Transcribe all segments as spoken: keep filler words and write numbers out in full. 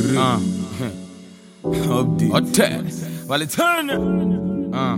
Uh. Update. Attack. While it's turning. Uh.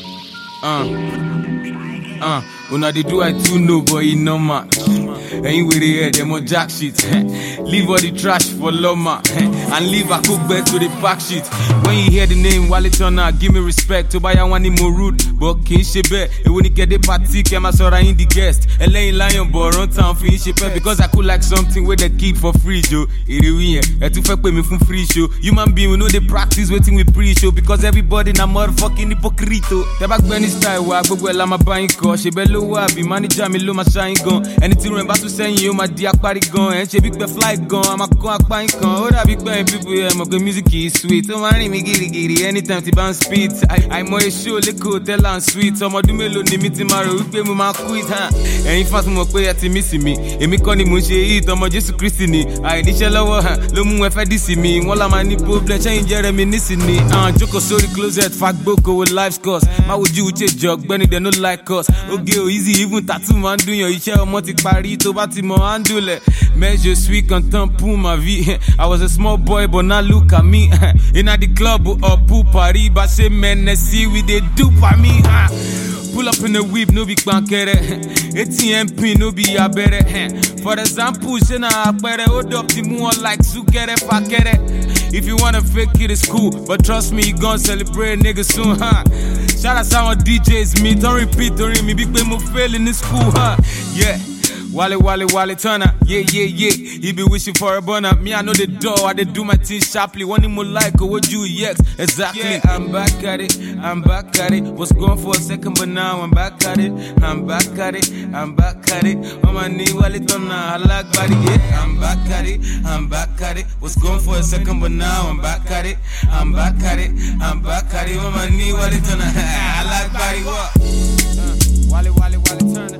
Uh. Uh. When I do, I too know, but you know, man. Ain't with the head, them on jack shit. Leave all the trash for Loma. And leave a cook bed to the pack shit. When you hear the name Wale Turner, give me respect. To buy a one more rude, but can't she bet. It wouldn't get the party, came as or in the guest. L A lion, but run town finish it. Because I could like something where they keep for free, Joe. It is weird. And to fuck with me from free show. Human being, we know they practice waiting with pre show. Because everybody na motherfucking hypocrite. The back when it's style, I go well, I'm a buying car. She below, I be manager, me low, my shine gun. Anything remember to say you, my dear party gun. And she big the fly gun. I'm a con, a pine con. Oh, that big bang people, yeah, my good music is sweet. Don't worry me, giddy giddy. Anytime to bounce speed. I, I'm more show, liquor, tell and sweet. Some of the mellow, ni meeting my road, we pay me my quiz, huh? And if I smoke, pay at missing me. And me calling Mushe eat, I'm a Jesus Christini. I need your lower, huh? Lomu, if I dissy me. While I'm a nipple, change Jeremy, missing me. Uh, Joko, sorry, closet, fat boko with life's cost. My would you with your jug, Benny, they no like us. Okay, easy, even tattoo man, do your share, multi parito, batimo, andule. Mais je suis content pour ma vie. I was a small boy, but now look at me. In at the club or pour Paris, but say men see we they do for me. Pull up in the whip, no big bankere. A T M pin, no be a better. For example, Shena Akbere, hold up the moon like Sukere Fakere. If you wanna fake it, it's cool. But trust me, you gon' celebrate niggas soon, huh? Shout out some D Js, me, don't repeat, don't read me. Big Ben, fail in this school, huh? Yeah. Wale, Wale, Wale Turner, yeah, yeah, yeah. He be wishing for a burner. Me, I know the door, I did do my thing sharply. One more like, or what you, yes, exactly. Yeah, I'm back at it, I'm back at it. Was gone for a second, but now I'm back at it. I'm back at it, I'm back at it. On my knee, Wale Turner, I like body, yeah. I'm back at it, I'm back at it. Was gone for a second, but now I'm back at it. I'm back at it, I'm back at it. On my knee, Wale Turner, I like body, what? Uh, Wale, Wale, Wale Turner.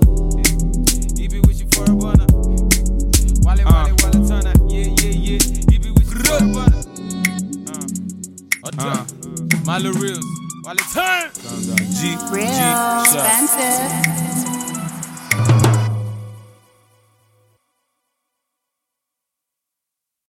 Wale, Wale, Wale Turner, yeah, yeah, yeah. He be with you for a butter. Uh, uh, Malo Reels, Wale Turner. G, G, Real expensive.